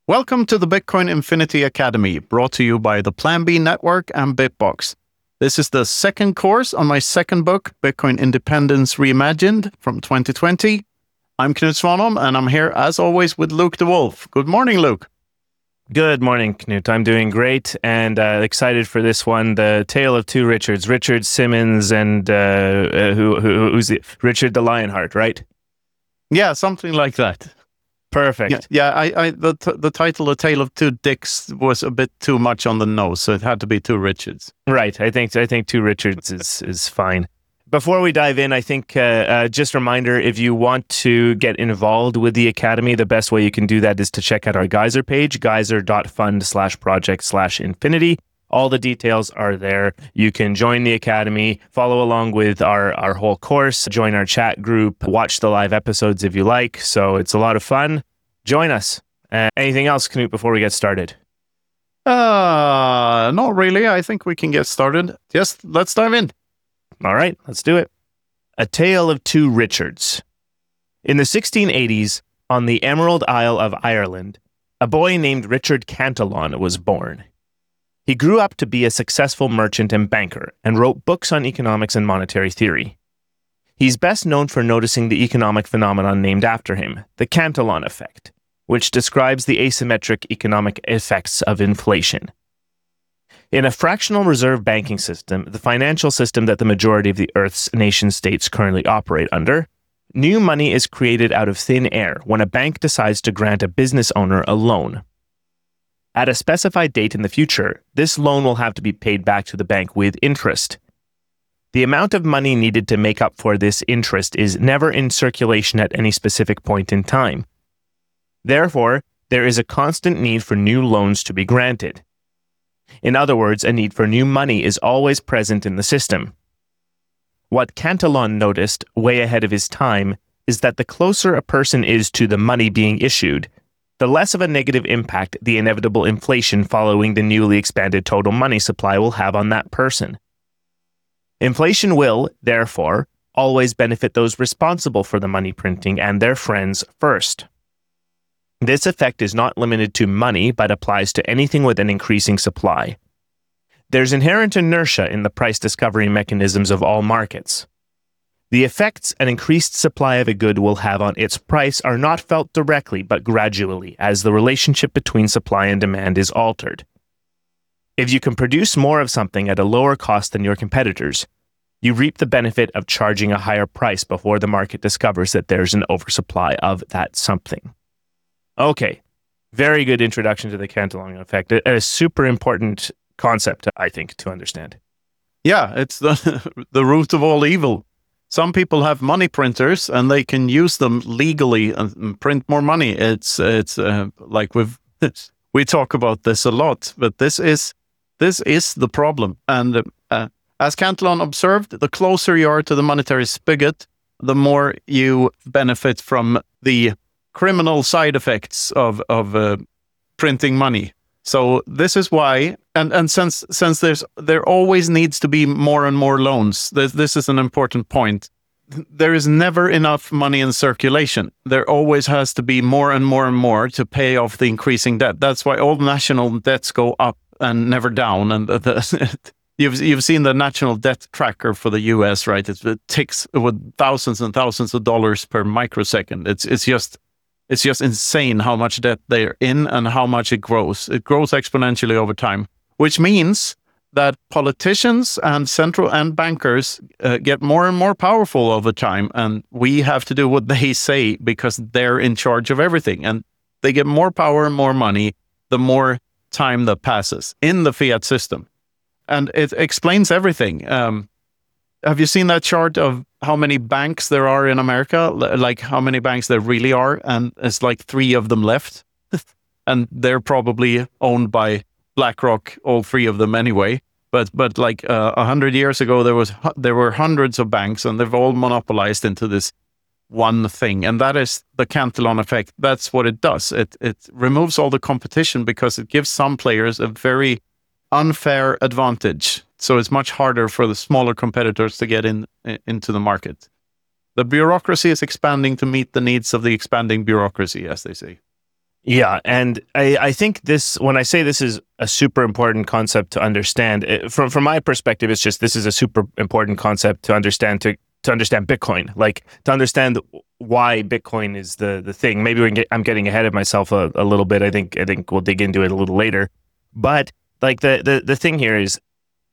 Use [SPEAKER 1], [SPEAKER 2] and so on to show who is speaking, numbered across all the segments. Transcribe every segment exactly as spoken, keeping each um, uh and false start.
[SPEAKER 1] Welcome to the Bitcoin Infinity Academy, brought to you by the Plan B Network and Bitbox. This is the second course on my second book, Bitcoin Independence Reimagined from twenty twenty. I'm Knut Svanholm, and I'm here, as always, with Luke De Wolf. Good morning, Luke.
[SPEAKER 2] Good morning, Knut. I'm doing great and uh, excited for this one, the tale of two Richards, Richard Simmons and uh, uh, who, who who's the Richard the Lionheart, right?
[SPEAKER 1] Yeah, something like that.
[SPEAKER 2] Perfect.
[SPEAKER 1] Yeah, yeah I, I, the t- the title, "A Tale of Two Dicks," was a bit too much on the nose, so it had to be two Richards.
[SPEAKER 2] Right. I think I think two Richards is is fine. Before we dive in, I think uh, uh, just a reminder, if you want to get involved with the Academy, the best way you can do that is to check out our Geyser page, geyser.fund slash project slash infinity. All the details are there. You can join the Academy, follow along with our, our whole course, join our chat group, watch the live episodes if you like. So it's a lot of fun. Join us. Uh, anything else, Knut, before we get started?
[SPEAKER 1] Uh, not really. I think we can get started. Just let's dive in.
[SPEAKER 2] All right, let's do it. A Tale of Two Richards. In the sixteen eighties, on the Emerald Isle of Ireland, a boy named Richard Cantillon was born. He grew up to be a successful merchant and banker and wrote books on economics and monetary theory. He's best known for noticing the economic phenomenon named after him, the Cantillon effect, which describes the asymmetric economic effects of inflation. In a fractional reserve banking system, the financial system that the majority of the Earth's nation-states currently operate under, new money is created out of thin air when a bank decides to grant a business owner a loan. At a specified date in the future, this loan will have to be paid back to the bank with interest. The amount of money needed to make up for this interest is never in circulation at any specific point in time. Therefore, there is a constant need for new loans to be granted. In other words, a need for new money is always present in the system. What Cantillon noticed, way ahead of his time, is that the closer a person is to the money being issued, the less of a negative impact the inevitable inflation following the newly expanded total money supply will have on that person. Inflation will, therefore, always benefit those responsible for the money printing and their friends first. This effect is not limited to money, but applies to anything with an increasing supply. There's inherent inertia in the price discovery mechanisms of all markets. The effects an increased supply of a good will have on its price are not felt directly, but gradually, as the relationship between supply and demand is altered. If you can produce more of something at a lower cost than your competitors, you reap the benefit of charging a higher price before the market discovers that there's an oversupply of that something. Okay, very good introduction to the Cantillon effect. A, a super important concept, I think, to understand.
[SPEAKER 1] Yeah, it's the the root of all evil. Some people have money printers and they can use them legally and print more money. It's it's uh, like we've we talk about this a lot, but this is this is the problem. And uh, as Cantillon observed, the closer you are to the monetary spigot, the more you benefit from the criminal side effects of of uh, printing money. So this is why, and, and since since there's there always needs to be more and more loans. This this is an important point. There is never enough money in circulation. There always has to be more and more and more to pay off the increasing debt. That's why all national debts go up and never down. And the, the, you've you've seen the national debt tracker for the U S, right? It's, it ticks with thousands and thousands of dollars per microsecond. It's it's just. It's just insane how much debt they're in and how much it grows. It grows exponentially over time, which means that politicians and central and bankers uh, get more and more powerful over time. And we have to do what they say because they're in charge of everything. And they get more power and more money the more time that passes in the fiat system. And it explains everything. Um, have you seen that chart of how many banks there are in America, like how many banks there really are, and it's like three of them left, and they're probably owned by BlackRock, all three of them anyway. But but like a uh, hundred years ago, there was there were hundreds of banks, and they've all monopolized into this one thing, and that is the Cantillon effect. That's what it does. It it removes all the competition because it gives some players a very unfair advantage. So it's much harder for the smaller competitors to get in, in into the market. The bureaucracy is expanding to meet the needs of the expanding bureaucracy, as they say.
[SPEAKER 2] Yeah, and I, I think this, when I say this is a super important concept to understand, it, from from my perspective, it's just this is a super important concept to understand to to understand Bitcoin, like to understand why Bitcoin is the the thing. Maybe we can get, I'm getting ahead of myself a, a little bit. I think I think we'll dig into it a little later, but like the the the thing here is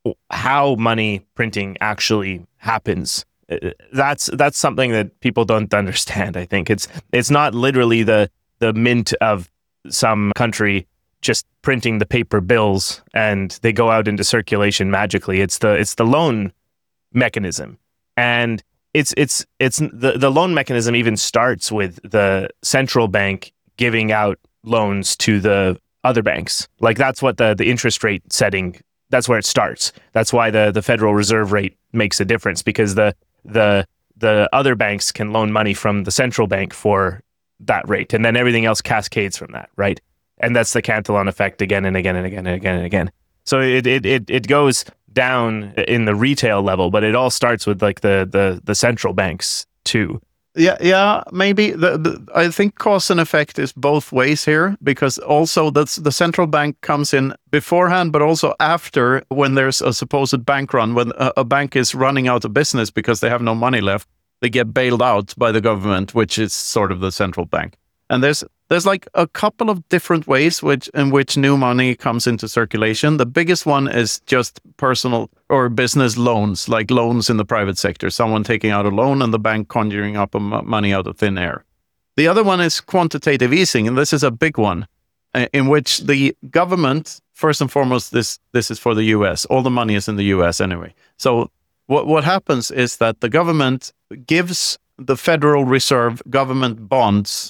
[SPEAKER 2] how money printing actually happens. That's that's something that people don't understand. I think it's it's not literally the the mint of some country just printing the paper bills and they go out into circulation magically. It's the it's the loan mechanism, and it's it's it's the the loan mechanism even starts with the central bank giving out loans to the other banks. Like that's what the the interest rate setting. That's where it starts. That's why the the Federal Reserve rate makes a difference, because the the the other banks can loan money from the central bank for that rate, and then everything else cascades from that, right? And that's the Cantillon effect again and again and again and again and again. So it it it it goes down in the retail level, but it all starts with like the the the central banks too.
[SPEAKER 1] Yeah, yeah, maybe the, the I think cause and effect is both ways here, because also that's the central bank comes in beforehand, but also after, when there's a supposed bank run, when a, a bank is running out of business because they have no money left, they get bailed out by the government, which is sort of the central bank. And there's there's like a couple of different ways which in which new money comes into circulation. The biggest one is just personal or business loans, like loans in the private sector. Someone taking out a loan and the bank conjuring up money out of thin air. The other one is quantitative easing, and this is a big one, in which the government, first and foremost, this this is for the U S. All the money is in the U S anyway. So what what happens is that the government gives the Federal Reserve government bonds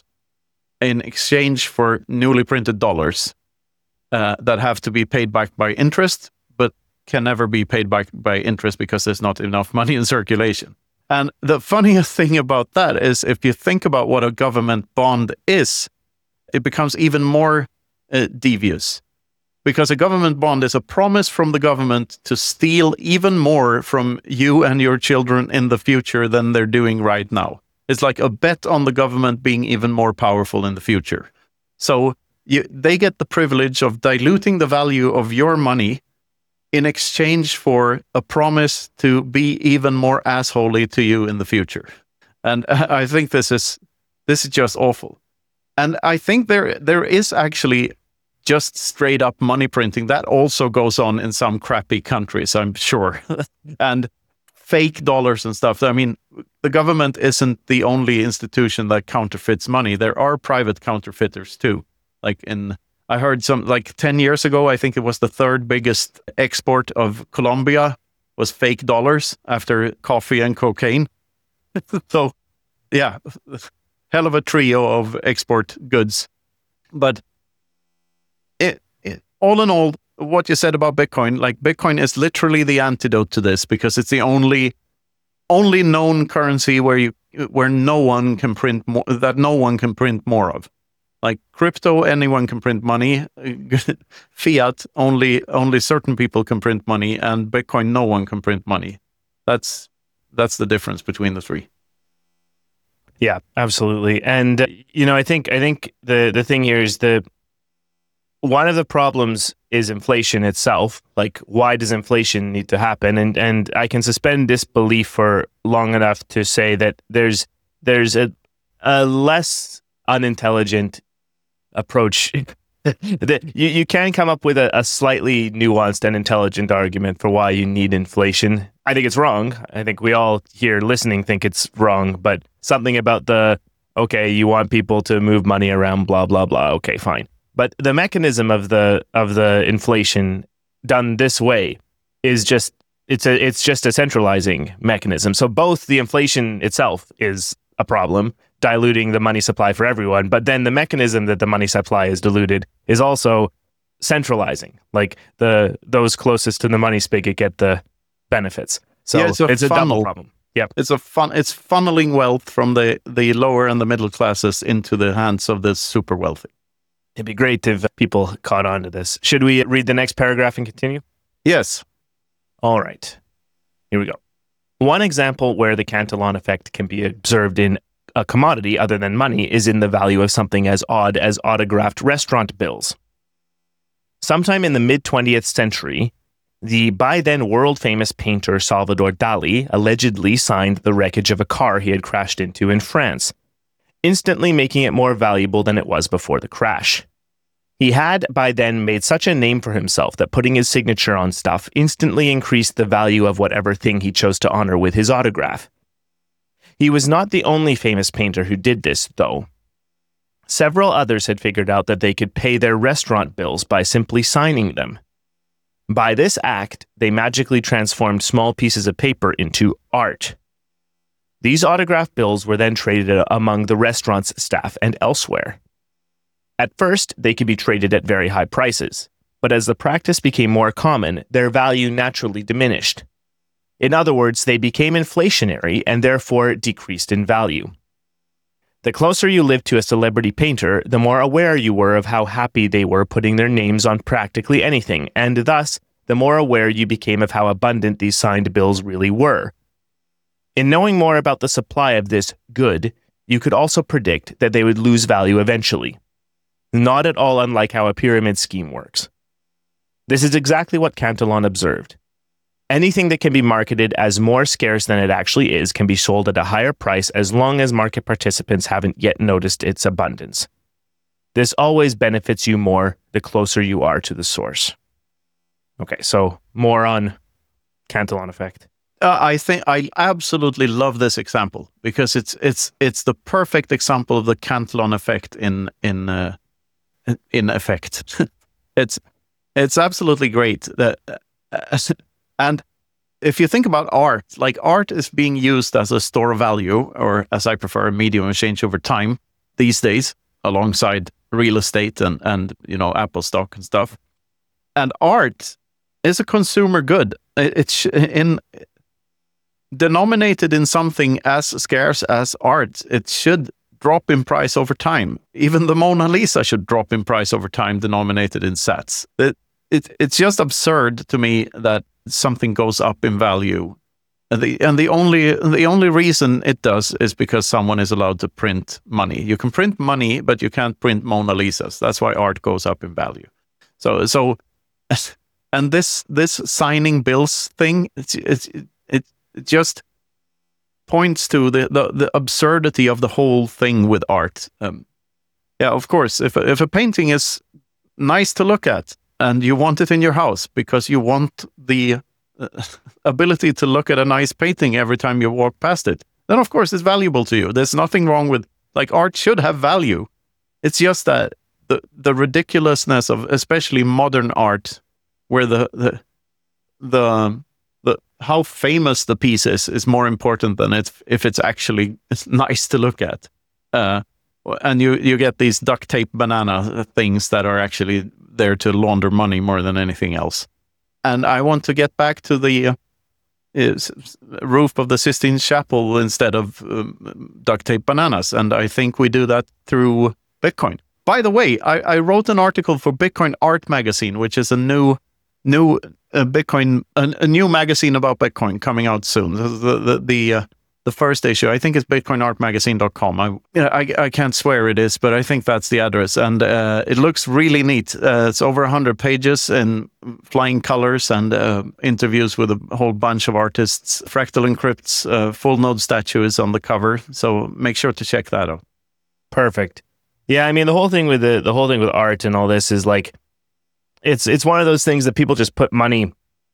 [SPEAKER 1] in exchange for newly printed dollars uh, that have to be paid back by interest, but can never be paid back by interest because there's not enough money in circulation. And the funniest thing about that is, if you think about what a government bond is, it becomes even more uh, devious. Because a government bond is a promise from the government to steal even more from you and your children in the future than they're doing right now. It's like a bet on the government being even more powerful in the future. So you, they get the privilege of diluting the value of your money in exchange for a promise to be even more assholey to you in the future. And I think this is this is just awful. And I think there there is actually just straight up money printing that also goes on in some crappy countries, I'm sure. And fake dollars and stuff. I mean, the government isn't the only institution that counterfeits money. There are private counterfeiters too. Like in, I heard some, like ten years ago, I think it was the third biggest export of Colombia was fake dollars after coffee and cocaine. So, yeah, hell of a trio of export goods. But it, it, all in all, what you said about Bitcoin, like Bitcoin is literally the antidote to this, because it's the only only known currency where you where no one can print more, that no one can print more of. Like crypto, anyone can print money. Fiat, only only certain people can print money, and Bitcoin, no one can print money. That's that's the difference between the three.
[SPEAKER 2] Yeah, absolutely. And uh, you know, I think I think the the thing here is the one of the problems is inflation itself. Like, why does inflation need to happen? And and I can suspend disbelief for long enough to say that there's there's a a less unintelligent approach. you you can come up with a, a slightly nuanced and intelligent argument for why you need inflation. I think it's wrong. I think we all here listening think it's wrong, but something about the, okay, you want people to move money around, blah, blah, blah. Okay, fine. But the mechanism of the of the inflation done this way is just it's a it's just a centralizing mechanism. So both the inflation itself is a problem, diluting the money supply for everyone, but then the mechanism that the money supply is diluted is also centralizing. Like the those closest to the money spigot get the benefits. So
[SPEAKER 1] yeah, it's a,
[SPEAKER 2] it's a
[SPEAKER 1] funnel.
[SPEAKER 2] double problem. Yep.
[SPEAKER 1] It's a fun it's funneling wealth from the, the lower and the middle classes into the hands of the super wealthy.
[SPEAKER 2] It'd be great if people caught on to this. Should we read the next paragraph and continue?
[SPEAKER 1] Yes.
[SPEAKER 2] All right. Here we go. One example where the Cantillon effect can be observed in a commodity other than money is in the value of something as odd as autographed restaurant bills. Sometime in the mid-twentieth century, the by then world-famous painter Salvador Dali allegedly signed the wreckage of a car he had crashed into in France, instantly making it more valuable than it was before the crash. He had by then made such a name for himself that putting his signature on stuff instantly increased the value of whatever thing he chose to honor with his autograph. He was not the only famous painter who did this, though. Several others had figured out that they could pay their restaurant bills by simply signing them. By this act, they magically transformed small pieces of paper into art. These autograph bills were then traded among the restaurant's staff and elsewhere. At first, they could be traded at very high prices, but as the practice became more common, their value naturally diminished. In other words, they became inflationary and therefore decreased in value. The closer you lived to a celebrity painter, the more aware you were of how happy they were putting their names on practically anything, and thus, the more aware you became of how abundant these signed bills really were. In knowing more about the supply of this good, you could also predict that they would lose value eventually. Not at all unlike how a pyramid scheme works. This is exactly what Cantillon observed. Anything that can be marketed as more scarce than it actually is can be sold at a higher price as long as market participants haven't yet noticed its abundance. This always benefits you more the closer you are to the source. Okay, so more on Cantillon effect.
[SPEAKER 1] Uh, I think I absolutely love this example because it's it's it's the perfect example of the Cantillon effect in in uh, in effect. it's it's absolutely great that. Uh, And if you think about art, like art is being used as a store of value, or as I prefer, a medium of change over time these days, alongside real estate and, and you know, Apple stock and stuff. And art is a consumer good. It's in denominated in something as scarce as art. It should drop in price over time. Even the Mona Lisa should drop in price over time, denominated in sats. It, it, it's just absurd to me that something goes up in value, and the and the only the only reason it does is because someone is allowed to print money. You can print money, but you can't print Mona Lisas. That's why art goes up in value. So so, and this this signing bills thing, it's, it's it it just points to the, the the absurdity of the whole thing with art. Um, yeah, of course, if if a painting is nice to look at, and you want it in your house because you want the uh, ability to look at a nice painting every time you walk past it, then of course it's valuable to you. There's nothing wrong with, like, art should have value. It's just that the the ridiculousness of especially modern art, where the the the, the how famous the piece is is more important than it if it's actually it's nice to look at. Uh, and you you get these duct tape banana things that are actually there to launder money more than anything else. And I want to get back to the uh, roof of the Sistine Chapel instead of um, duct tape bananas. And I think we do that through Bitcoin. By the way, I, I wrote an article for Bitcoin Art Magazine, which is a new new uh, Bitcoin, a, a new magazine about Bitcoin coming out soon. The the the, the uh, The first issue, I think, is bitcoin art magazine dot com. I, you know, I, I can't swear it is, but I think that's the address. And uh, it looks really neat. Uh, it's over one hundred pages in flying colors and uh, interviews with a whole bunch of artists. Fractal Encrypt's uh, full node statue is on the cover, so make sure to check that out.
[SPEAKER 2] Perfect. Yeah, I mean, the whole thing with the, the whole thing with art and all this is like, it's it's one of those things that people just put money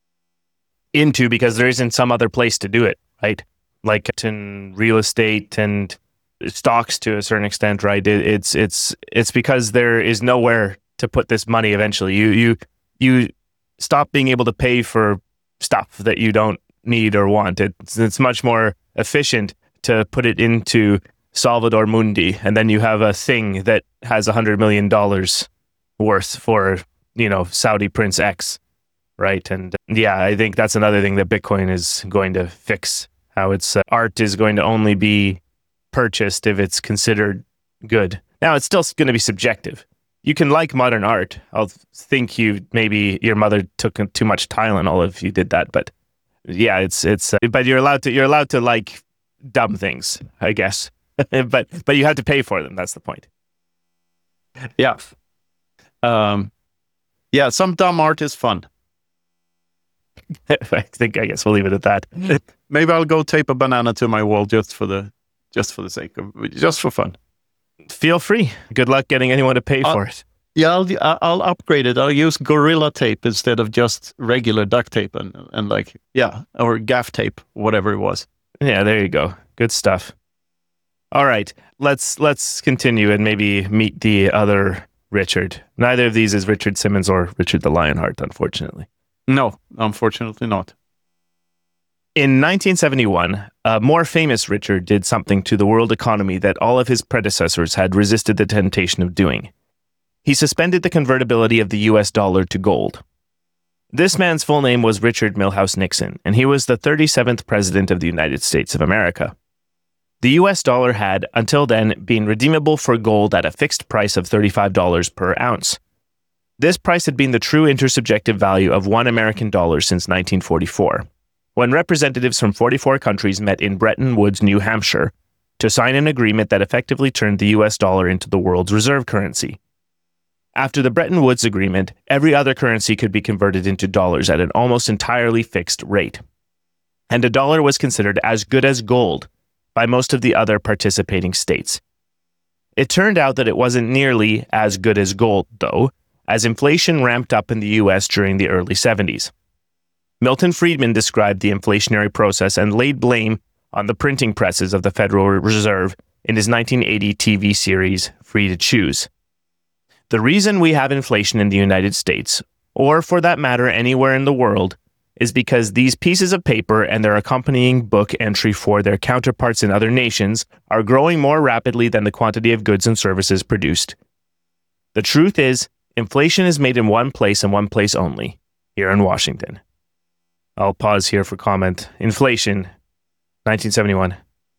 [SPEAKER 2] into because there isn't some other place to do it, right? Like in real estate and stocks to a certain extent, right? It, it's it's it's because there is nowhere to put this money eventually. You you you stop being able to pay for stuff that you don't need or want. It's it's much more efficient to put it into Salvador Mundi, and then you have a thing that has a hundred million dollars worth for, you know, Saudi Prince X, right? And yeah, I think that's another thing that Bitcoin is going to fix. How it's uh, art is going to only be purchased if it's considered good. Now, it's still going to be subjective. You can like modern art. I'll think you maybe your mother took too much Tylenol if you did that, but yeah, it's it's. Uh, but you're allowed to you're allowed to like dumb things, I guess. but but you have to pay for them. That's the point.
[SPEAKER 1] Yeah. Um, yeah, some dumb art is fun.
[SPEAKER 2] I think I guess we'll leave it at that.
[SPEAKER 1] Maybe I'll go tape a banana to my wall just for the just for the sake of just for fun.
[SPEAKER 2] Feel free. Good luck getting anyone to pay
[SPEAKER 1] uh,
[SPEAKER 2] for it.
[SPEAKER 1] Yeah, I'll I'll upgrade it. I'll use Gorilla Tape instead of just regular duct tape and and like yeah, or gaff tape, whatever it was.
[SPEAKER 2] Yeah, there you go. Good stuff. All right, let's let's continue and maybe meet the other Richard. Neither of these is Richard Simmons or Richard the Lionheart, unfortunately.
[SPEAKER 1] No, unfortunately not.
[SPEAKER 2] In nineteen seventy-one, a more famous Richard did something to the world economy that all of his predecessors had resisted the temptation of doing. He suspended the convertibility of the U S dollar to gold. This man's full name was Richard Milhous Nixon, and he was the thirty-seventh President of the United States of America. The U S dollar had, until then, been redeemable for gold at a fixed price of thirty-five dollars per ounce. This price had been the true intersubjective value of one American dollar since nineteen forty-four, when representatives from forty-four countries met in Bretton Woods, New Hampshire, to sign an agreement that effectively turned the U S dollar into the world's reserve currency. After the Bretton Woods Agreement, every other currency could be converted into dollars at an almost entirely fixed rate. And a dollar was considered as good as gold by most of the other participating states. It turned out that it wasn't nearly as good as gold, though, as inflation ramped up in the U S during the early seventies. Milton Friedman described the inflationary process and laid blame on the printing presses of the Federal Reserve in his nineteen eighty T V series, Free to Choose. The reason we have inflation in the United States, or for that matter anywhere in the world, is because these pieces of paper and their accompanying book entry for their counterparts in other nations are growing more rapidly than the quantity of goods and services produced. The truth is, inflation is made in one place and one place only, here in Washington. I'll pause here for comment. Inflation, nineteen seventy-one.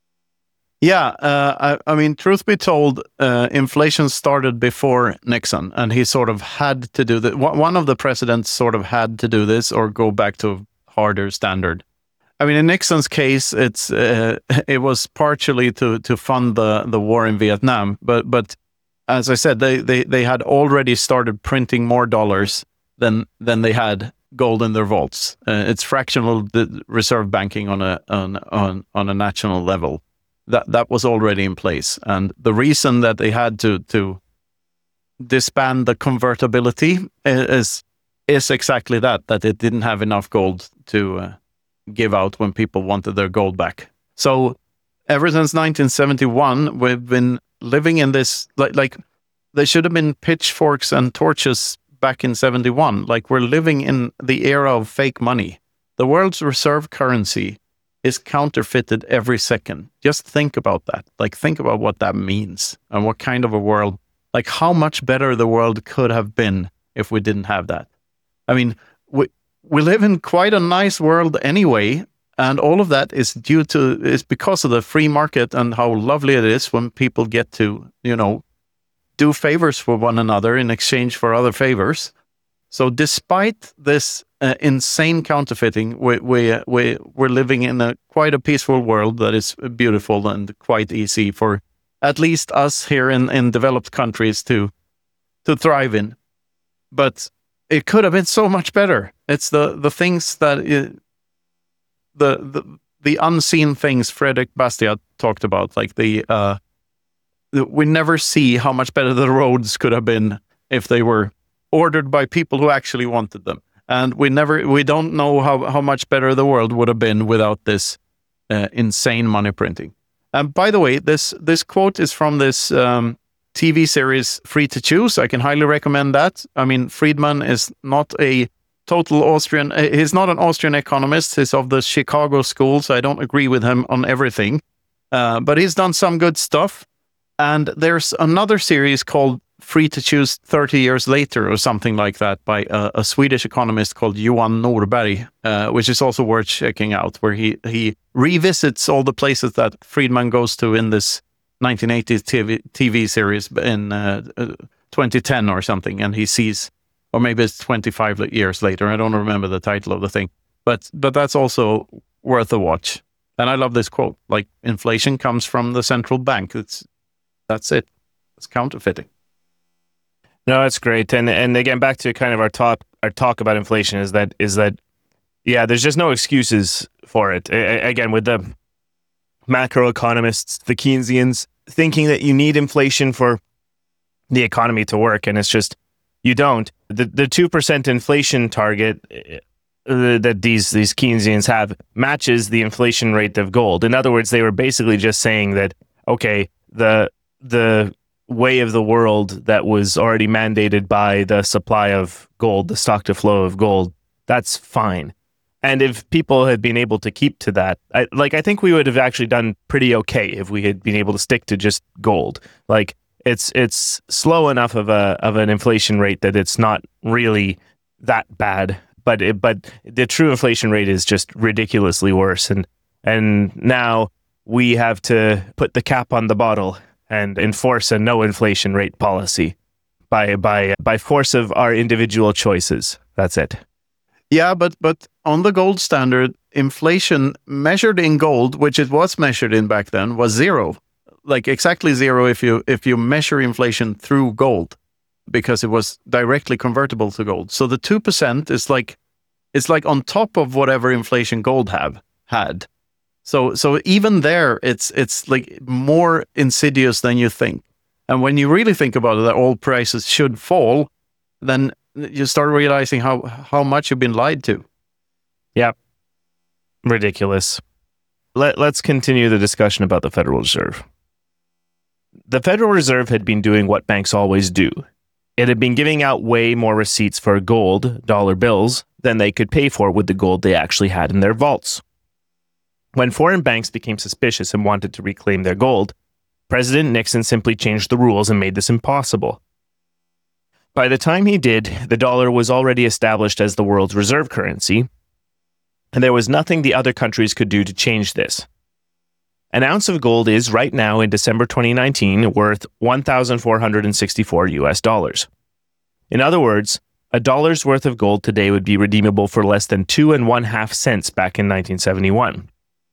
[SPEAKER 1] Yeah, uh, I, I mean, truth be told, uh, inflation started before Nixon, and he sort of had to do that. One of the presidents sort of had to do this or go back to harder standard. I mean, in Nixon's case, it's uh, it was partially to to fund the, the war in Vietnam, but but as I said, they, they, they had already started printing more dollars than than they had gold in their vaults. Uh, it's fractional reserve banking on a on on on a national level. That that was already in place, and the reason that they had to to disband the convertibility is is exactly that that it didn't have enough gold to uh, give out when people wanted their gold back. So ever since nineteen seventy-one, we've been living in this like like there should have been pitchforks and torches back in seventy-one. Like we're living in the era of fake money. The world's reserve currency is counterfeited every second. Just think about that. Like, think about what that means and what kind of a world, like how much better the world could have been if we didn't have that. I mean, we we live in quite a nice world anyway, and all of that is due to, is because of the free market and how lovely it is when people get to, you know, do favors for one another in exchange for other favors. So despite this uh, insane counterfeiting, we, we, we, we're living in a quite a peaceful world that is beautiful and quite easy for at least us here in, in developed countries to to thrive in. But it could have been so much better. It's the, the things that, it, the, the the unseen things Frederick Bastiat talked about, like the, uh, the, we never see how much better the roads could have been if they were ordered by people who actually wanted them. And we never, we don't know how, how much better the world would have been without this uh, insane money printing. And by the way, this this quote is from this um, T V series Free to Choose. I can highly recommend that. I mean, Friedman is not a total Austrian, he's not an Austrian economist. He's of the Chicago school, so I don't agree with him on everything. Uh, but he's done some good stuff. And there's another series called Free to Choose thirty years later or something like that by a, a Swedish economist called Johan Norberg, uh, which is also worth checking out, where he, he revisits all the places that Friedman goes to in this nineteen eighties T V, T V series in uh, twenty ten or something. And he sees, or maybe it's twenty-five years later, I don't remember the title of the thing, but but that's also worth a watch. And I love this quote, like, inflation comes from the central bank. It's That's it. It's counterfeiting.
[SPEAKER 2] No, that's great. And and again, back to kind of our talk our talk about inflation is that is that yeah, there's just no excuses for it. A- again, with the macroeconomists, the Keynesians, thinking that you need inflation for the economy to work, and it's just you don't. The the two percent inflation target uh, that these these Keynesians have matches the inflation rate of gold. In other words, they were basically just saying that okay, the the way of the world that was already mandated by the supply of gold, the stock to flow of gold, that's fine. And if people had been able to keep to that, I, like I think we would have actually done pretty okay if we had been able to stick to just gold. Like it's it's slow enough of a of an inflation rate that it's not really that bad, but it, but the true inflation rate is just ridiculously worse. And and now we have to put the cap on the bottle and enforce a no inflation rate policy by by by force of our individual choices. That's it.
[SPEAKER 1] Yeah, but but on the gold standard, inflation measured in gold, which it was measured in back then, was zero. Like exactly zero if you if you measure inflation through gold, because it was directly convertible to gold. So the two percent is like it's like on top of whatever inflation gold have had. So so even there, it's it's like more insidious than you think. And when you really think about it, that all prices should fall, then you start realizing how, how much you've been lied to.
[SPEAKER 2] Yeah. Ridiculous. Let, let's continue the discussion about the Federal Reserve. The Federal Reserve had been doing what banks always do. It had been giving out way more receipts for gold, dollar bills, than they could pay for with the gold they actually had in their vaults. When foreign banks became suspicious and wanted to reclaim their gold, President Nixon simply changed the rules and made this impossible. By the time he did, the dollar was already established as the world's reserve currency, and there was nothing the other countries could do to change this. An ounce of gold is right now in December twenty nineteen worth one thousand four hundred sixty-four U S dollars. In other words, a dollar's worth of gold today would be redeemable for less than two and one half cents back in nineteen seventy-one.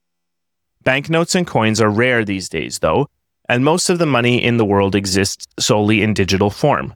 [SPEAKER 2] Banknotes and coins are rare these days, though, and most of the money in the world exists solely in digital form.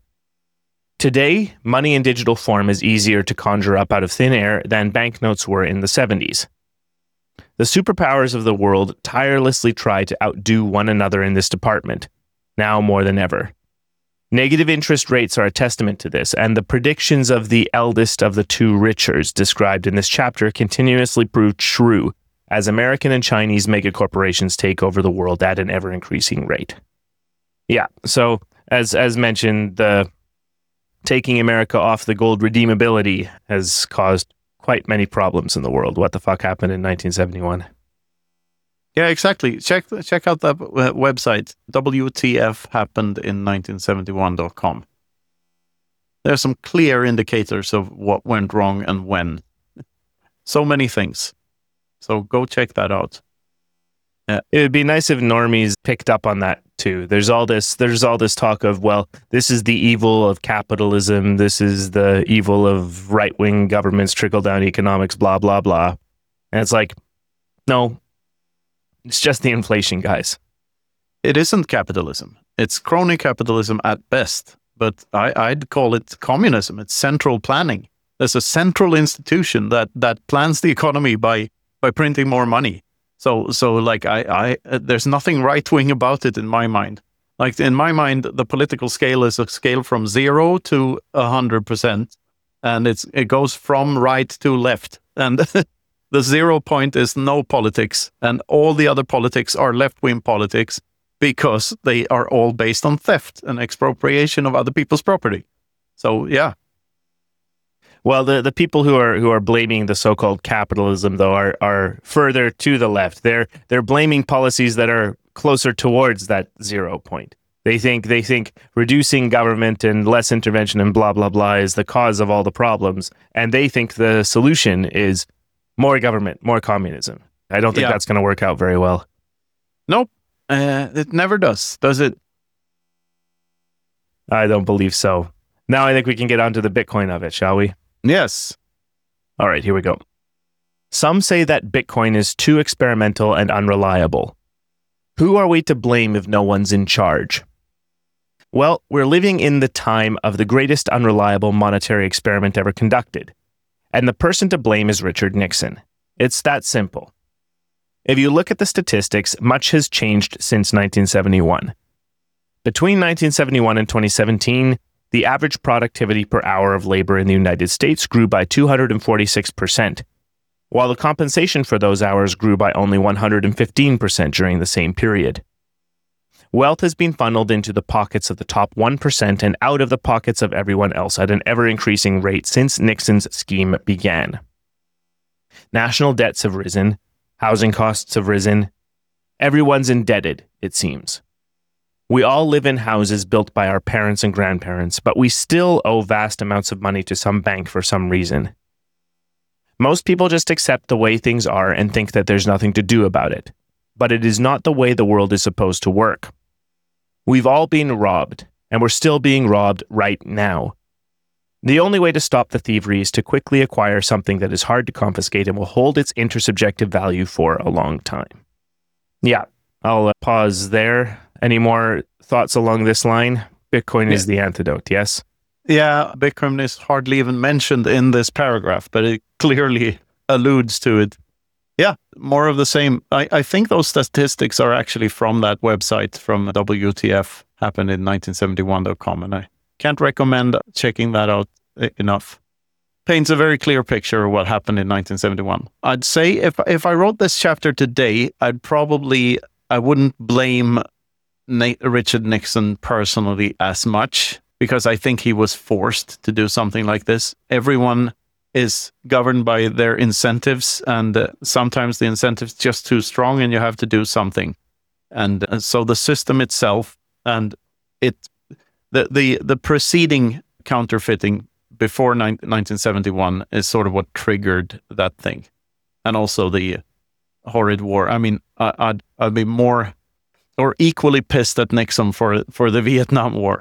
[SPEAKER 2] Today, money in digital form is easier to conjure up out of thin air than banknotes were in the seventies. The superpowers of the world tirelessly try to outdo one another in this department, now more than ever. Negative interest rates are a testament to this, and the predictions of the eldest of the two Richards described in this chapter continuously prove true as American and Chinese megacorporations take over the world at an ever-increasing rate. Yeah, so as as mentioned, the taking America off the gold redeemability has caused quite many problems in the world. What the fuck happened in nineteen seventy-one?
[SPEAKER 1] Yeah, exactly. Check check out that uh, website, W T F happened in nineteen seventy-one dot com. There are some clear indicators of what went wrong and when. So many things. So go check that out.
[SPEAKER 2] Yeah. It would be nice if normies picked up on that too. There's all this there's all this talk of, well, this is the evil of capitalism, this is the evil of right-wing governments, trickle-down economics, blah, blah, blah. And it's like, no, it's just the inflation, guys.
[SPEAKER 1] It isn't capitalism. It's crony capitalism at best. But I, I'd call it communism. It's central planning. There's a central institution that, that plans the economy by by printing more money. So, so like I, I, uh, there's nothing right wing about it in my mind. Like in my mind, the political scale is a scale from zero to a hundred percent, and it's it goes from right to left. And the zero point is no politics, and all the other politics are left wing politics because they are all based on theft and expropriation of other people's property. So yeah.
[SPEAKER 2] Well, the, the people who are who are blaming the so-called capitalism, though, are are further to the left. They're they're blaming policies that are closer towards that zero point. They think they think reducing government and less intervention and blah blah blah is the cause of all the problems, and they think the solution is more government, more communism. I don't think yeah. that's going to work out very well.
[SPEAKER 1] Nope, uh, it never does, does it?
[SPEAKER 2] I don't believe so. Now I think we can get onto the Bitcoin of it, shall we?
[SPEAKER 1] Yes.
[SPEAKER 2] All right, here we go. Some say that Bitcoin is too experimental and unreliable. Who are we to blame if no one's in charge? Well, we're living in the time of the greatest unreliable monetary experiment ever conducted, and the person to blame is Richard Nixon. It's that simple. If you look at the statistics, much has changed since nineteen seventy-one. Between nineteen seventy-one and twenty seventeen, the average productivity per hour of labor in the United States grew by two hundred forty-six percent, while the compensation for those hours grew by only one hundred fifteen percent during the same period. Wealth has been funneled into the pockets of the top one percent and out of the pockets of everyone else at an ever-increasing rate since Nixon's scheme began. National debts have risen, housing costs have risen. Everyone's indebted, it seems. We all live in houses built by our parents and grandparents, but we still owe vast amounts of money to some bank for some reason. Most people just accept the way things are and think that there's nothing to do about it. But it is not the way the world is supposed to work. We've all been robbed, and we're still being robbed right now. The only way to stop the thievery is to quickly acquire something that is hard to confiscate and will hold its intersubjective value for a long time. Yeah, I'll uh, pause there. Any more thoughts along this line? Bitcoin yeah. is the antidote, yes?
[SPEAKER 1] Yeah, Bitcoin is hardly even mentioned in this paragraph, but it clearly alludes to it. Yeah, more of the same. I, I think those statistics are actually from that website from W T F, happened in nineteen seventy-one dot com, and I can't recommend checking that out enough. Paints a very clear picture of what happened in nineteen seventy-one. I'd say if if I wrote this chapter today, I'd probably, I wouldn't blame Na- Richard Nixon personally as much, because I think he was forced to do something like this. Everyone is governed by their incentives, and uh, sometimes the incentive's just too strong and you have to do something. And uh, so the system itself and it, the the, the preceding counterfeiting before ni- nineteen seventy-one is sort of what triggered that thing. And also the horrid war. I mean, I, I'd, I'd be more or equally pissed at Nixon for, for the Vietnam War.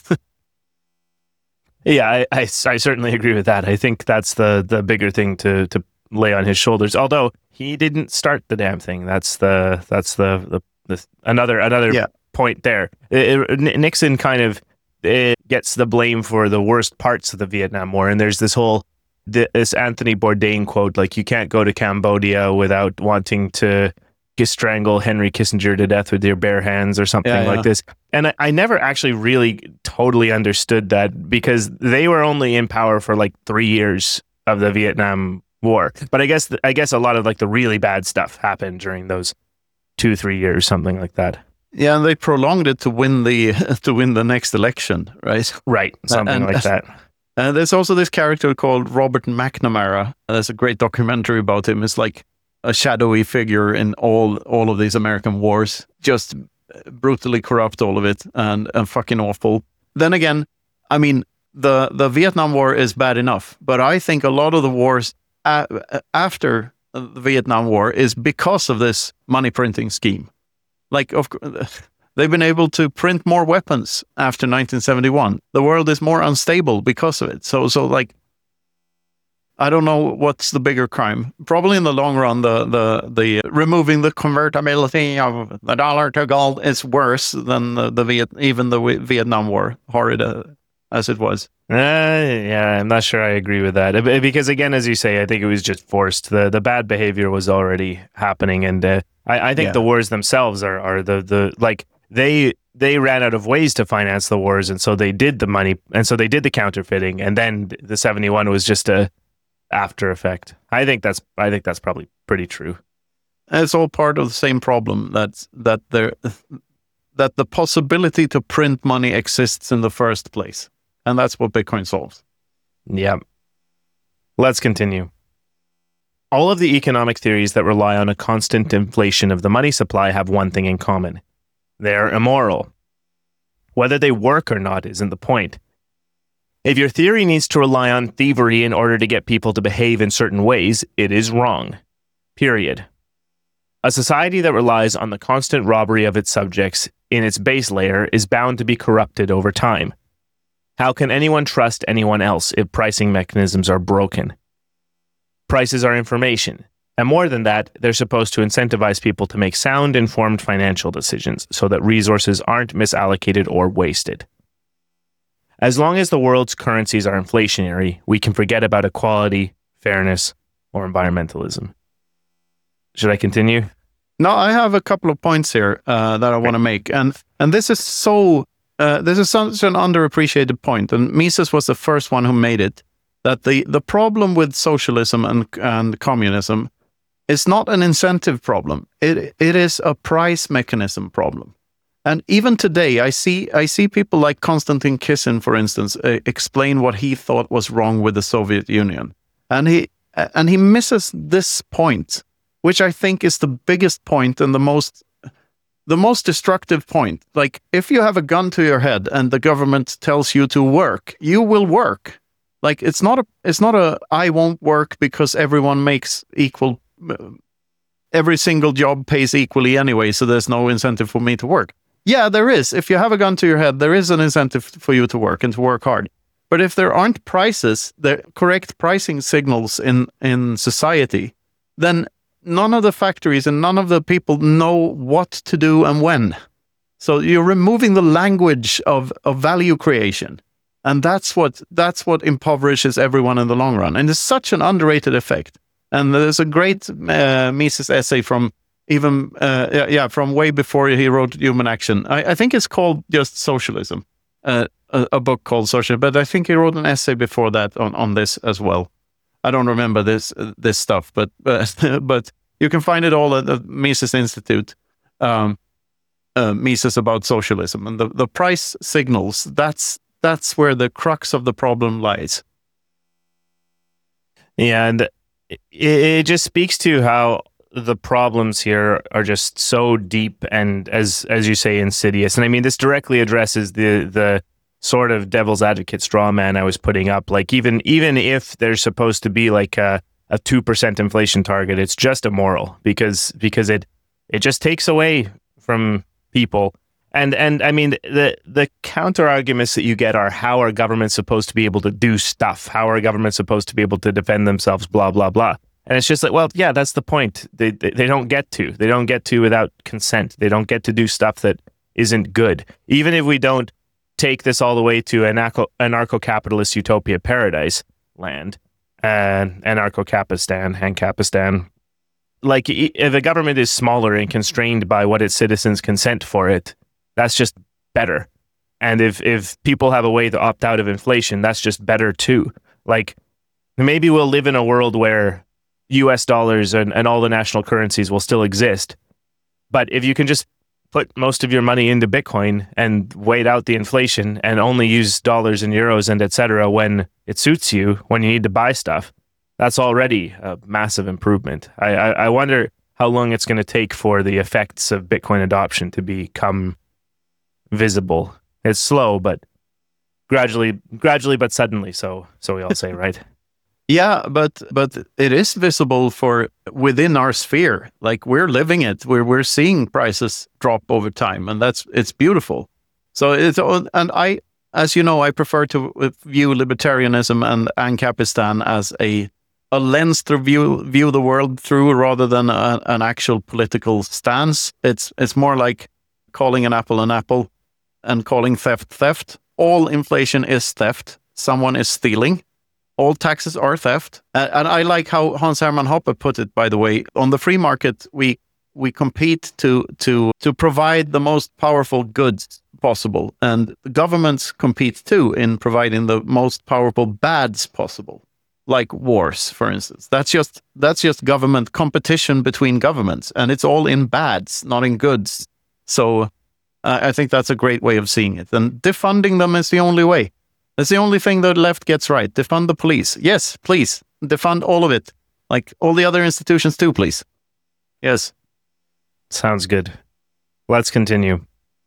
[SPEAKER 2] Yeah, I, I, I certainly agree with that. I think that's the, the bigger thing to, to lay on his shoulders. Although he didn't start the damn thing. That's the that's the, the, the another another yeah. point there. It, it, Nixon kind of it gets the blame for the worst parts of the Vietnam War, and there's this whole this Anthony Bourdain quote, like, you can't go to Cambodia without wanting to strangle Henry Kissinger to death with your bare hands or something yeah, yeah. like this. And I, I never actually really totally understood that, because they were only in power for like three years of the Vietnam War. But I guess I guess a lot of like the really bad stuff happened during those two, three years, something like that.
[SPEAKER 1] Yeah, and they prolonged it to win the to win the next election, right?
[SPEAKER 2] Right, something and, like that.
[SPEAKER 1] And there's also this character called Robert McNamara. There's a great documentary about him. It's like a shadowy figure in all all of these American wars, just brutally corrupt, all of it, and, and fucking awful. Then again, I mean, the, the Vietnam War is bad enough, but I think a lot of the wars a- after the Vietnam War is because of this money printing scheme. Like, of course, they've been able to print more weapons after nineteen seventy-one. The world is more unstable because of it. So, so like, I don't know what's the bigger crime. Probably in the long run, the the the removing the convertibility of the dollar to gold is worse than the, the Viet, even the Vietnam War, horrid uh, as it was.
[SPEAKER 2] Uh, yeah, I'm not sure I agree with that. Because again, as you say, I think it was just forced. The the bad behavior was already happening, and uh, I, I think yeah. the wars themselves are are the the like they. They ran out of ways to finance the wars, and so they did the money, and so they did the counterfeiting, and then the seventy-one was just a after effect. I think that's I think that's probably pretty true.
[SPEAKER 1] It's all part of the same problem, that that there that the possibility to print money exists in the first place, and that's what Bitcoin solves.
[SPEAKER 2] Yeah. Let's continue. All of the economic theories that rely on a constant inflation of the money supply have one thing in common. They're immoral. Whether they work or not isn't the point. If your theory needs to rely on thievery in order to get people to behave in certain ways, it is wrong. Period. A society that relies on the constant robbery of its subjects in its base layer is bound to be corrupted over time. How can anyone trust anyone else if pricing mechanisms are broken? Prices are information. And more than that, they're supposed to incentivize people to make sound, informed financial decisions so that resources aren't misallocated or wasted. As long as the world's currencies are inflationary, we can forget about equality, fairness, or environmentalism. Should I continue?
[SPEAKER 1] No, I have a couple of points here uh, that I want to make, and and this is so uh, this is such an underappreciated point. And Mises was the first one who made it. That the the problem with socialism and and communism is not an incentive problem. It it is a price mechanism problem. And even today, I see I see people like Konstantin Kisin, for instance, uh, explain what he thought was wrong with the Soviet Union, and he and he misses this point, which I think is the biggest point and the most the most destructive point. Like, if you have a gun to your head and the government tells you to work, you will work. Like, it's not a it's not a I won't work because everyone makes equal. Uh, every single job pays equally anyway, so there's no incentive for me to work. Yeah, there is. If you have a gun to your head, there is an incentive for you to work and to work hard. But if there aren't prices, the correct pricing signals in, in society, then none of the factories and none of the people know what to do and when. So you're removing the language of, of value creation. And that's what that's what impoverishes everyone in the long run. And it's such an underrated effect. And there's a great uh, Mises essay from even, uh, yeah, yeah, from way before he wrote Human Action. I, I think it's called just Socialism, uh, a, a book called Socialism. But I think he wrote an essay before that on, on this as well. I don't remember this uh, this stuff, but but, but you can find it all at the Mises Institute, um, uh, Mises about socialism. And the, the price signals, that's that's where the crux of the problem lies.
[SPEAKER 2] Yeah, and it, it just speaks to how the problems here are just so deep and, as as you say, insidious. And I mean, this directly addresses the the sort of devil's advocate straw man I was putting up. Like, even even if there's supposed to be like a a two percent inflation target, it's just immoral because because it it just takes away from people. And and I mean, the the counter arguments that you get are, how are governments supposed to be able to do stuff? How are governments supposed to be able to defend themselves? Blah blah blah. And it's just like, well, yeah, that's the point. They, they they don't get to. They don't get to without consent. They don't get to do stuff that isn't good. Even if we don't take this all the way to anarcho, anarcho-capitalist utopia paradise land, and anarcho-capistan, Hancapistan, like, if a government is smaller and constrained by what its citizens consent for it, that's just better. And if if people have a way to opt out of inflation, that's just better too. Like, maybe we'll live in a world where U S dollars and, and all the national currencies will still exist. But if you can just put most of your money into Bitcoin and wait out the inflation and only use dollars and euros and et cetera when it suits you, when you need to buy stuff, that's already a massive improvement. I, I, I wonder how long it's going to take for the effects of Bitcoin adoption to become visible. It's slow, but gradually, gradually, but suddenly. So, so we all say, right?
[SPEAKER 1] Yeah, but but it is visible for within our sphere. Like, we're living it. We're we're seeing prices drop over time, and that's it's beautiful. So it's and I, as you know, I prefer to view libertarianism and Ancapistan as a a lens to view view the world through, rather than a, an actual political stance. It's it's more like calling an apple an apple and calling theft theft. All inflation is theft. Someone is stealing. All taxes are theft. Uh, and I like how Hans Hermann Hoppe put it, by the way. On the free market, we we compete to to to provide the most powerful goods possible. And governments compete too in providing the most powerful bads possible, like wars, for instance. That's just that's just government competition between governments. And it's all in bads, not in goods. So uh, I think that's a great way of seeing it. And defunding them is the only way. That's the only thing the left gets right. Defund the police. Yes, please. Defund all of it. Like all the other institutions too, please. Yes.
[SPEAKER 2] Sounds good. Let's continue.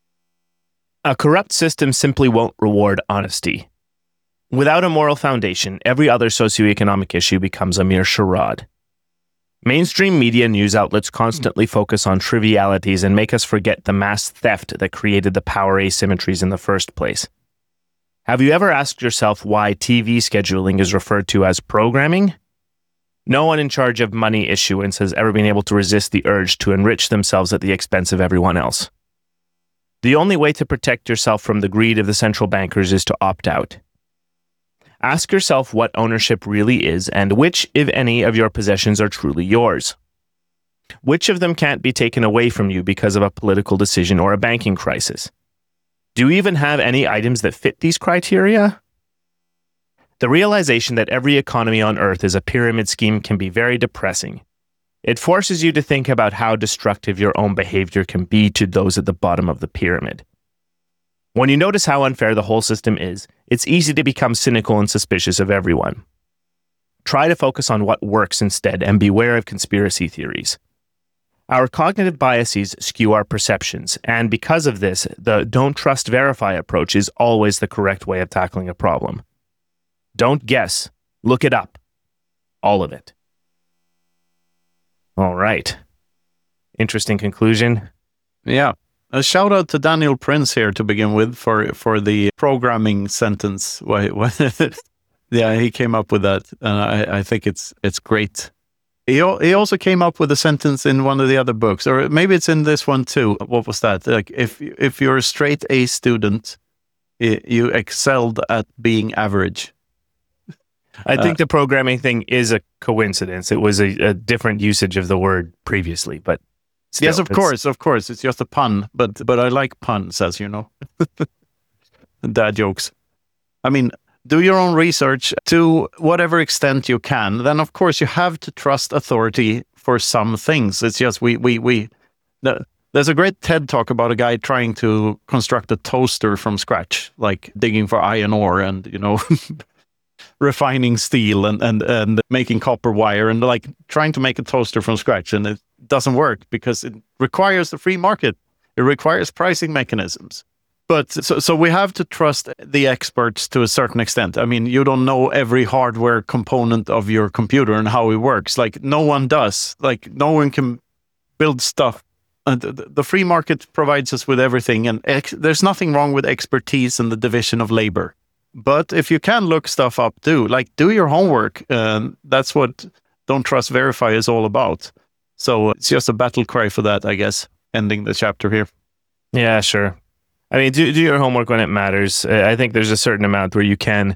[SPEAKER 2] A corrupt system simply won't reward honesty. Without a moral foundation, every other socioeconomic issue becomes a mere charade. Mainstream media news outlets constantly focus on trivialities and make us forget the mass theft that created the power asymmetries in the first place. Have you ever asked yourself why T V scheduling is referred to as programming? No one in charge of money issuance has ever been able to resist the urge to enrich themselves at the expense of everyone else. The only way to protect yourself from the greed of the central bankers is to opt out. Ask yourself what ownership really is and which, if any, of your possessions are truly yours. Which of them can't be taken away from you because of a political decision or a banking crisis? Do you even have any items that fit these criteria? The realization that every economy on Earth is a pyramid scheme can be very depressing. It forces you to think about how destructive your own behavior can be to those at the bottom of the pyramid. When you notice how unfair the whole system is, it's easy to become cynical and suspicious of everyone. Try to focus on what works instead and beware of conspiracy theories. Our cognitive biases skew our perceptions, and because of this, the don't trust, verify approach is always the correct way of tackling a problem. Don't guess. Look it up. All of it. All right. Interesting conclusion.
[SPEAKER 1] Yeah. A shout out to Daniel Prince here to begin with for, for the programming sentence. Why, why, yeah, he came up with that. And I, I think it's it's great. He, he also came up with a sentence in one of the other books, or maybe it's in this one too. What was that? Like, if if you're a straight A student, you excelled at being average.
[SPEAKER 2] I think uh, the programming thing is a coincidence. It was a, a different usage of the word previously, but still,
[SPEAKER 1] yes, of course, of course, it's just a pun. But but I like puns, as you know, dad jokes. I mean, do your own research to whatever extent you can. Then, of course, you have to trust authority for some things. It's just we we we. The, there's a great TED talk about a guy trying to construct a toaster from scratch, like digging for iron ore and you know. refining steel and, and, and making copper wire and like trying to make a toaster from scratch. And it doesn't work because it requires the free market. It requires pricing mechanisms. But so, so we have to trust the experts to a certain extent. I mean, you don't know every hardware component of your computer and how it works. Like no one does. Like no one can build stuff. And the, the free market provides us with everything. And ex- there's nothing wrong with expertise and the division of labor. But if you can look stuff up, do like do your homework. Um, that's what Don't Trust, Verify is all about. So it's just a battle cry for that, I guess. Ending the chapter here.
[SPEAKER 2] Yeah, sure. I mean, do do your homework when it matters. I think there's a certain amount where you can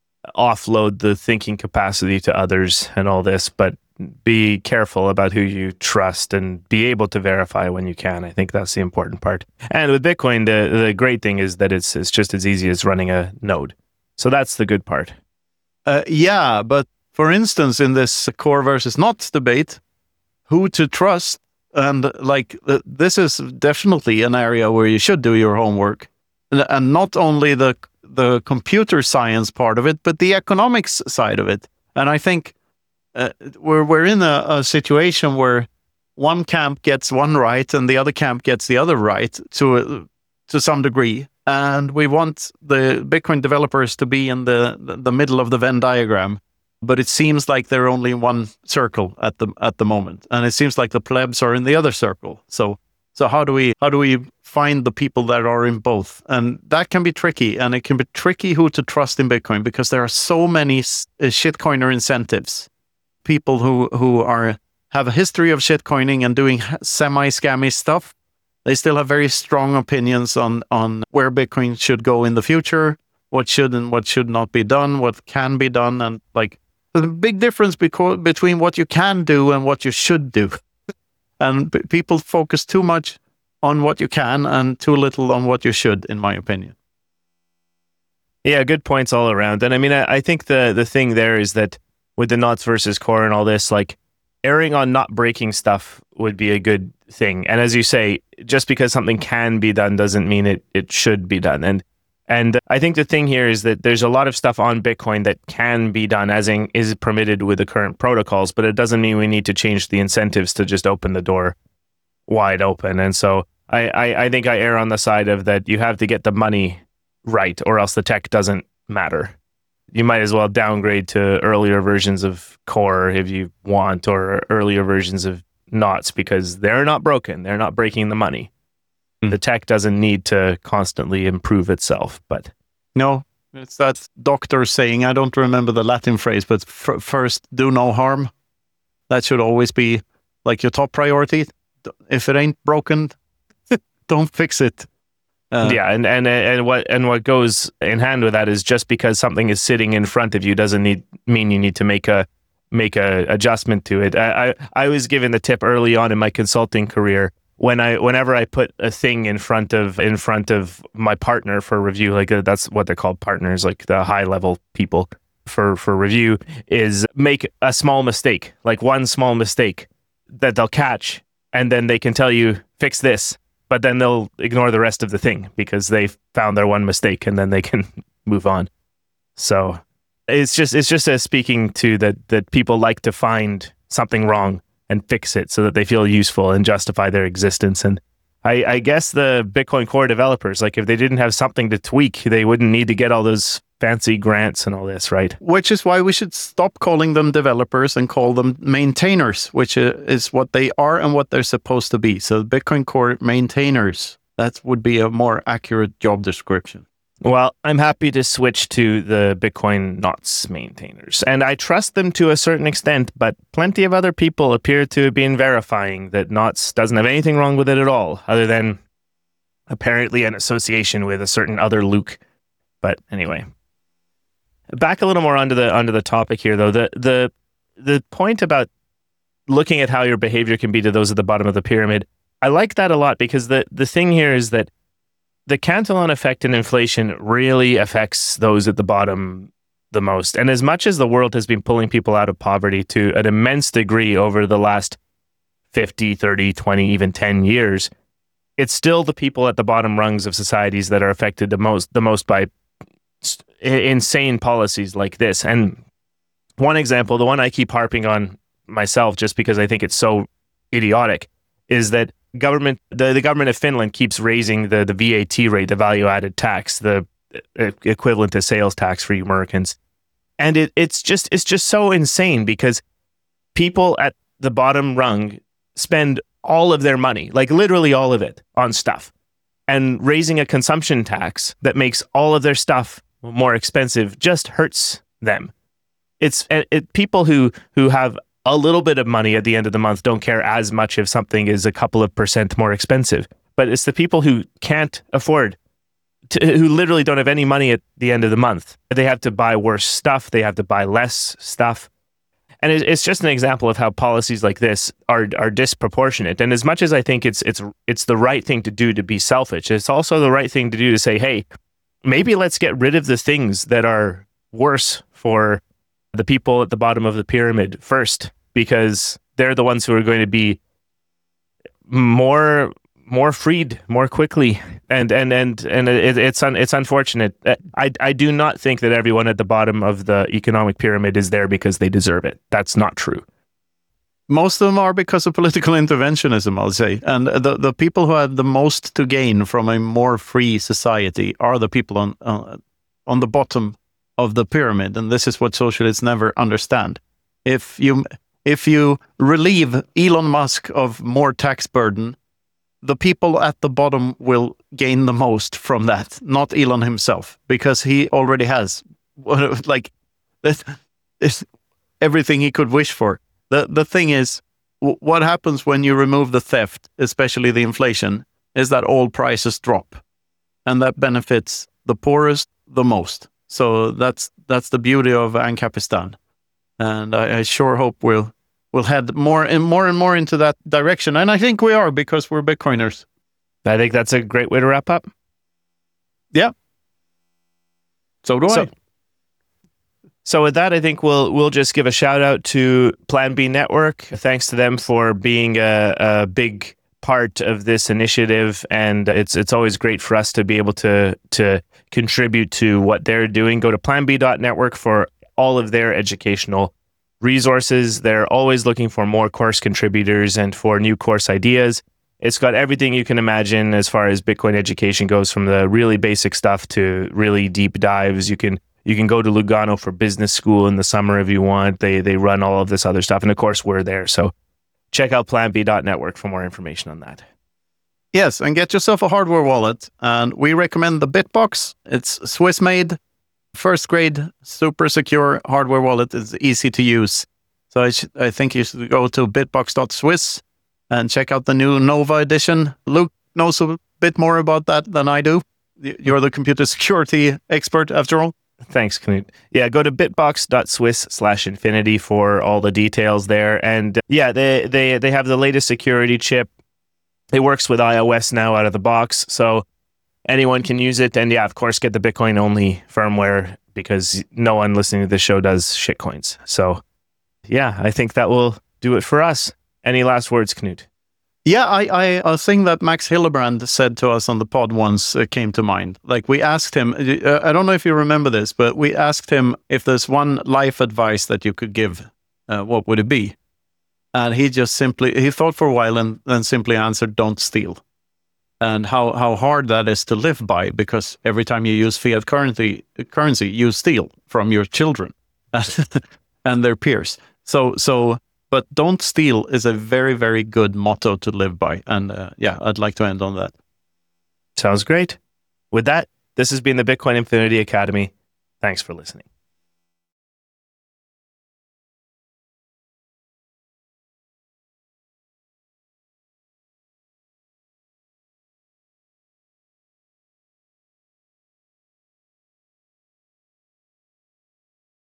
[SPEAKER 2] offload the thinking capacity to others and all this, but be careful about who you trust and be able to verify when you can. I think that's the important part. And with Bitcoin, the the great thing is that it's it's just as easy as running a node. So that's the good part.
[SPEAKER 1] Uh, yeah, but for instance, in this core versus not debate, who to trust, and like uh, this is definitely an area where you should do your homework, and, and not only the the computer science part of it, but the economics side of it. And I think uh, we're we're in a, a situation where one camp gets one right and the other camp gets the other right to a, to some degree. And we want the Bitcoin developers to be in the, the middle of the Venn diagram, but it seems like they're only in one circle at the at the moment, and it seems like the plebs are in the other circle. So, so how do we how do we find the people that are in both? And that can be tricky, and it can be tricky who to trust in Bitcoin because there are so many shitcoiner incentives, people who who are have a history of shitcoining and doing semi-scammy stuff. They still have very strong opinions on, on where Bitcoin should go in the future, what should and what should not be done, what can be done. And like, there's a big difference beco- between what you can do and what you should do. And p- people focus too much on what you can and too little on what you should, in my opinion.
[SPEAKER 2] Yeah, good points all around. And I mean, I, I think the, the thing there is that with the knots versus core and all this, like erring on not breaking stuff would be a good thing. And as you say, just because something can be done doesn't mean it it should be done. And and I think the thing here is that there's a lot of stuff on Bitcoin that can be done as in is permitted with the current protocols, but it doesn't mean we need to change the incentives to just open the door wide open. And so I, I, I think I err on the side of that you have to get the money right or else the tech doesn't matter. You might as well downgrade to earlier versions of Core if you want, or earlier versions of Knots, because they're not broken. They're not breaking the money. Mm. The tech doesn't need to constantly improve itself. But
[SPEAKER 1] no, it's that doctor saying, I don't remember the Latin phrase, but f- first do no harm. That should always be like your top priority. If it ain't broken, don't fix it.
[SPEAKER 2] Uh, yeah, and, and and what and what goes in hand with that is just because something is sitting in front of you doesn't need mean you need to make a make a adjustment to it. I, I I was given the tip early on in my consulting career when I whenever I put a thing in front of in front of my partner for review, like uh, that's what they're called, partners, like the high level people for for review, is make a small mistake, like one small mistake that they'll catch, and then they can tell you fix this. But then they'll ignore the rest of the thing because they've found their one mistake, and then they can move on. So it's just it's just a speaking to that that people like to find something wrong and fix it so that they feel useful and justify their existence. And I, I guess the Bitcoin Core developers, like if they didn't have something to tweak, they wouldn't need to get all those fancy grants and all this, right?
[SPEAKER 1] Which is why we should stop calling them developers and call them maintainers, which is what they are and what they're supposed to be. So Bitcoin Core maintainers, that would be a more accurate job description.
[SPEAKER 2] Well, I'm happy to switch to the Bitcoin Knots maintainers, and I trust them to a certain extent, but plenty of other people appear to have been verifying that Knots doesn't have anything wrong with it at all, other than apparently an association with a certain other Luke. But anyway, back a little more onto the onto the topic here, though. The the the point about looking at how your behavior can be to those at the bottom of the pyramid, I like that a lot, because the the thing here is that the Cantillon effect in inflation really affects those at the bottom the most. And as much as the world has been pulling people out of poverty to an immense degree over the last fifty, thirty, twenty, even ten years, it's still the people at the bottom rungs of societies that are affected the most, the most by insane policies like this. And one example, the one I keep harping on myself just because I think it's so idiotic, is that government the, the government of Finland keeps raising the, the V A T rate, the value added tax, the equivalent to sales tax for you Americans. And it, it's just it's just so insane, because people at the bottom rung spend all of their money, like literally all of it, on stuff. And raising a consumption tax that makes all of their stuff more expensive just hurts them. It's it, it, people who who have a little bit of money at the end of the month don't care as much if something is a couple of percent more expensive. But it's the people who can't afford, to, who literally don't have any money at the end of the month. They have to buy worse stuff. They have to buy less stuff. And it, it's just an example of how policies like this are are disproportionate. And as much as I think it's it's it's the right thing to do to be selfish, it's also the right thing to do to say, hey, maybe let's get rid of the things that are worse for the people at the bottom of the pyramid first, because they're the ones who are going to be more more freed more quickly. And and and and it, it's un, it's unfortunate. I I do not think that everyone at the bottom of the economic pyramid is there because they deserve it. That's not true.
[SPEAKER 1] Most of them are because of political interventionism, I'll say. And the the people who have the most to gain from a more free society are the people on uh, on the bottom of the pyramid, and this is what socialists never understand. If you if you relieve Elon Musk of more tax burden, the people at the bottom will gain the most from that, not Elon himself, because he already has like this, this, everything he could wish for. The the thing is, w- what happens when you remove the theft, especially the inflation, is that all prices drop, and that benefits the poorest the most. So that's that's the beauty of Ancapistan, and I, I sure hope we'll we'll head more and more and more into that direction. And I think we are, because we're Bitcoiners.
[SPEAKER 2] I think that's a great way to wrap up.
[SPEAKER 1] Yeah. So do
[SPEAKER 2] so,
[SPEAKER 1] I.
[SPEAKER 2] So with that, I think we'll we'll just give a shout out to Plan B Network. Thanks to them for being a, a big part of this initiative, and it's it's always great for us to be able to to contribute to what they're doing. Go to plan b dot network for all of their educational resources. They're always looking for more course contributors and for new course ideas. It's got everything you can imagine as far as Bitcoin education goes, from the really basic stuff to really deep dives. You can you can go to Lugano for business school in the summer if you want. They they run all of this other stuff, and of course we're there. So check out plan b dot network for more information on that.
[SPEAKER 1] Yes, and get yourself a hardware wallet. And we recommend the Bitbox. It's Swiss-made, first-grade, super secure hardware wallet. It's easy to use. So I, sh- I think you should go to bitbox dot swiss and check out the new Nova edition. Luke knows a bit more about that than I do. You're the computer security expert, after all.
[SPEAKER 2] Thanks, Knut. Yeah, go to bitbox dot swiss slash infinity for all the details there. And uh, yeah, they, they, they have the latest security chip. It works with iOS now out of the box, so anyone can use it. And yeah, of course, get the Bitcoin-only firmware because no one listening to this show does shitcoins. So yeah, I think that will do it for us. Any last words, Knut?
[SPEAKER 1] Yeah, I, I, a thing that Max Hillebrand said to us on the pod once uh, came to mind. Like, we asked him, uh, I don't know if you remember this, but we asked him if there's one life advice that you could give, uh, what would it be? And he just simply, he thought for a while and then simply answered, don't steal. And how, how hard that is to live by, because every time you use fiat currency, currency you steal from your children and their peers. So, so, but don't steal is a very, very good motto to live by. And uh, yeah, I'd like to end on that.
[SPEAKER 2] Sounds great. With that, this has been the Bitcoin Infinity Academy. Thanks for listening.